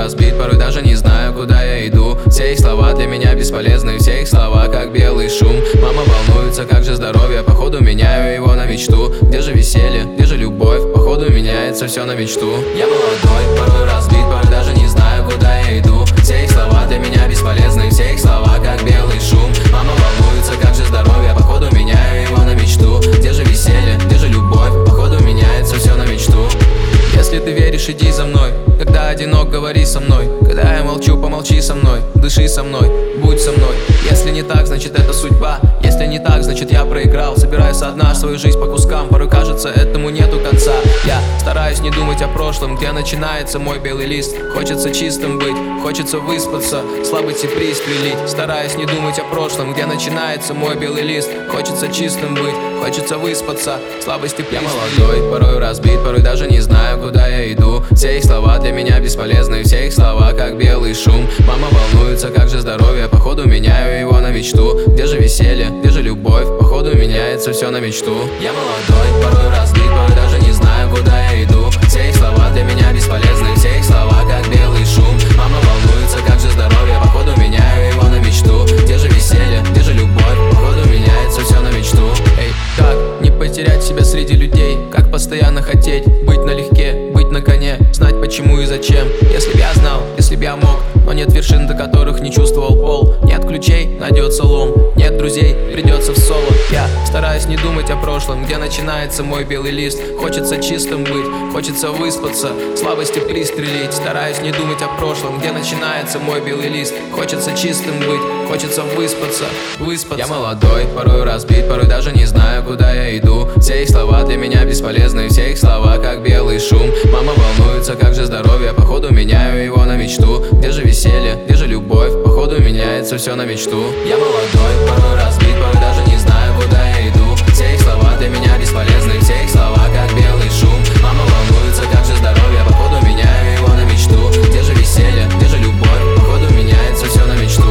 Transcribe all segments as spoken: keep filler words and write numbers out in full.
разбит, порой даже не знаю, куда я иду. Все их слова для меня бесполезны, все их слова как белый шум. Мама волнуется, как же здоровье, походу меняю его на мечту. Где же веселье, где же любовь, походу меняется все на мечту. Я молодой, порой разбит, порой даже не знаю, куда я иду. Все их слова для меня бесполезны, все их слова как белый шум. Мама волнуется, как же здоровье, походу меняю его на мечту. Где же веселье, где же любовь, походу меняется все на мечту. Если ты веришь, иди за мной. Когда одинок, говори со мной. Когда я молчу, помолчи со мной. Дыши со мной, будь со мной. Если не так, значит это судьба. Если не так, значит я проиграл. Собираю со дна свою жизнь по кускам. Порой кажется, этому нету конца. Я стараюсь не думать о прошлом, где начинается мой белый лист. Хочется чистым быть, хочется выспаться, слабости пристрелить. Стараюсь не думать о прошлом, где начинается мой белый лист. Хочется чистым быть, хочется выспаться, слабости пристрелить. Я молодой, порой разбит, порой даже не знаю, куда я иду. Все их слова для меня бесполезны, все их слова как белый шум. Мама волнуется, как же здоровье, походу меняю его на мечту. Где же веселье, где же любовь, походу меняется все на мечту. Я молодой, порой разбит, порой даже не знаю, куда я иду. Все их слова для меня бесполезны, все их слова как белый шум. Мама волнуется, как же здоровье, походу меняю его на мечту. Где же веселье, где же любовь, походу меняется все на мечту. Эй, как не потерять себя среди людей, как постоянно хотеть быть налегке, быть на коне, знать почему и зачем. Если б я знал, если б я мог, но нет вершин, до которых не чувствовал пол. Нет ключей, найдется лом, нет друзей, придется в соло. Я стараюсь не думать о прошлом, где начинается мой белый лист. Хочется чистым быть, хочется выспаться, слабости пристрелить. Стараюсь не думать о прошлом, где начинается мой белый лист. Хочется чистым быть, хочется выспаться, выспаться. Я молодой, порой разбит, порой даже не знаю, куда я иду. Все их слова для меня бесполезны, все их слова как белый шум. Мама волнуется, как же здоровье, походу меняю его на мечту. Где же веселье, где же любовь, походу меняется все на мечту. Я молодой, порой разбит, порой даже не знаю, куда я иду. Все их слова для меня бесполезны, все их слова как белый шум. Мама волнуется, как же здоровье, походу меняю его на мечту. Где же веселье, где же любовь, походу меняется все на мечту.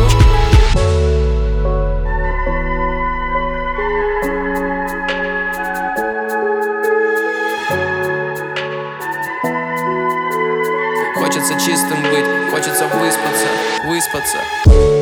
Хочется чистым быть, хочется выспаться, выспаться.